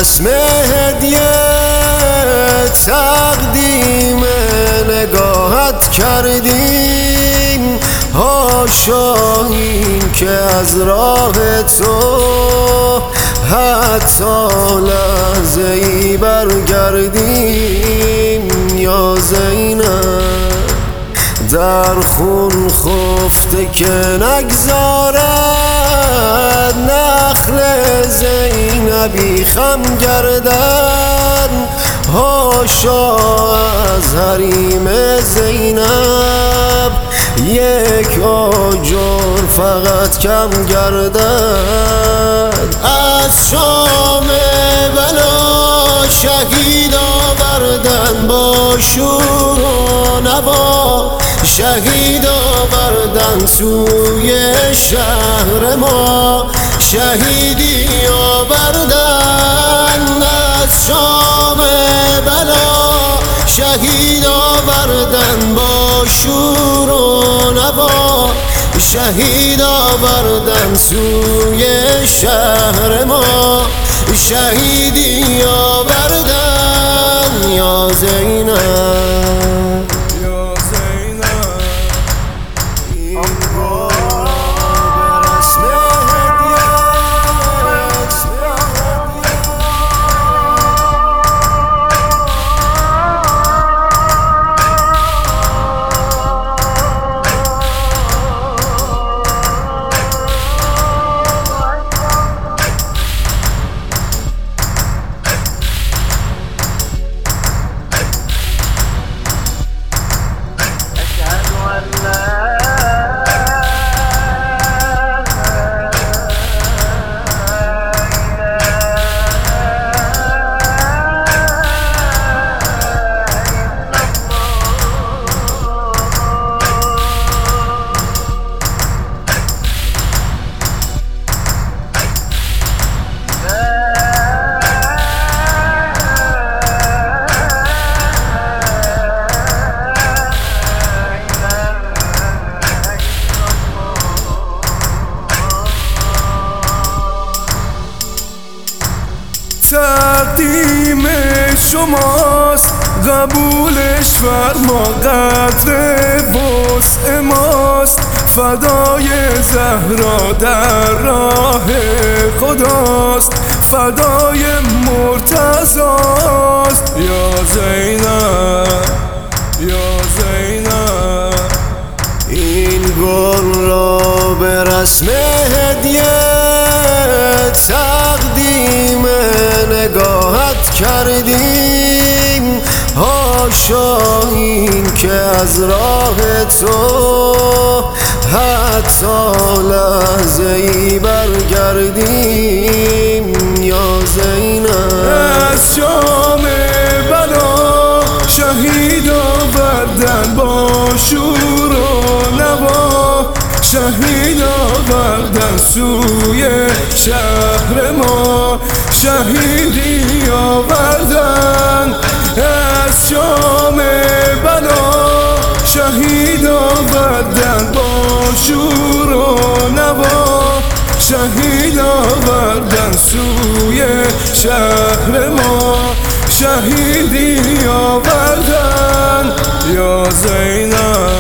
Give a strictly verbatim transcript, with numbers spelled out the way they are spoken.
رسم هدیه تقدیم نگاهت کردیم، حاشا این که از راه تو حتی لحظه ای برگردیم. یا زینب در خون خفته که نگذارد نخل زینبی خم گردد، حاشا از حریم زینب یک آجر فقط کم گردد. از شام بلا شهید آوردن با شور و نوا، شهید آوردن سوی شهر ما، شهیدی آوردن. از شام بلا شهید آوردن با شور و نوا، شهید آوردن سوی شهر ما، شهیدی آوردن. یا زینب یا زینب این بار به رسم تقدیم شماست، قبولش فرما قدر وسع ماست، فدای زهرا در راه خداست، فدای مرتضاست. یا زینب یا زینب این گل را به رسم هدیه تقدیم نگاهت کردیم، حاشا این که از راه تو حتی لحظه ای برگردیم. یا زینب از شام بلا شهید آوردن با شور و نوا، شهید آوردن سوی شهر ما، شهیدی آوردن. از شام بلا شهید آوردن با شور و نوا، شهید آوردن سوی شهر ما، شهیدی آوردن. یا زینب